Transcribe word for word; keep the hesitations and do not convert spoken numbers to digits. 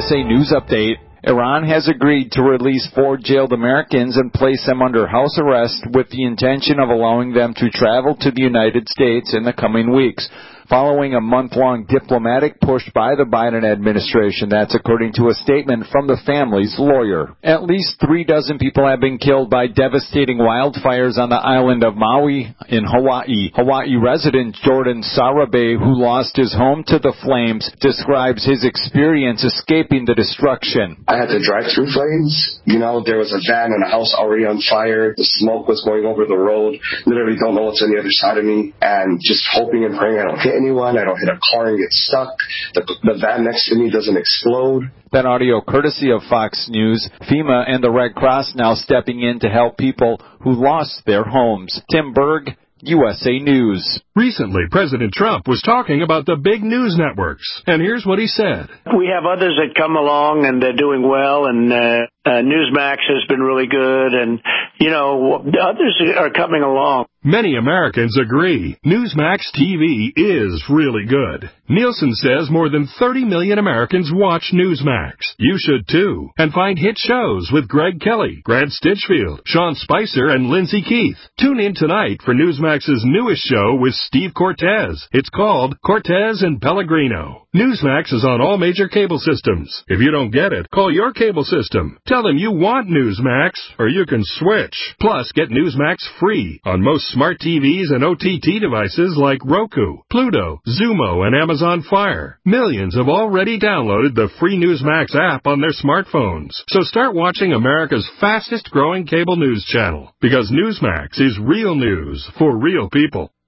S A News Update. Iran has agreed to release four jailed Americans and place them under house arrest with the intention of allowing them to travel to the United States in the coming weeks, following a month-long diplomatic push by the Biden administration. That's according to a statement from the family's lawyer. At least three dozen people have been killed by devastating wildfires on the island of Maui in Hawaii. Hawaii resident Jordan Sarabe, who lost his home to the flames, describes his experience escaping the destruction. I had to drive through flames. You know, there was a van and a house already on fire. The smoke was going over the road. Literally don't know what's on the other side of me, and just hoping and praying I don't hit anyone, I don't hit a car and get stuck, the, the van next to me doesn't explode. That audio courtesy of Fox News. FEMA and the Red Cross now stepping in to help people who lost their homes. Tim Berg, U S A News. Recently, President Trump was talking about the big news networks, and here's what he said. We have others that come along, and they're doing well, and uh, uh, Newsmax has been really good, and, you know, others are coming along. Many Americans agree. Newsmax T V is really good. Nielsen says more than thirty million Americans watch Newsmax. You should too. And find hit shows with Greg Kelly, Grant Stinchfield, Sean Spicer, and Lindsay Keith. Tune in tonight for Newsmax's newest show with Steve Cortez. It's called Cortez and Pellegrino. Newsmax is on all major cable systems. If you don't get it, call your cable system. Tell them you want Newsmax, or you can switch. Plus, get Newsmax free on most smart T Vs and O T T devices like Roku, Pluto, Zumo, and Amazon Fire. Millions have already downloaded the free Newsmax app on their smartphones. So start watching America's fastest growing cable news channel, because Newsmax is real news for real people.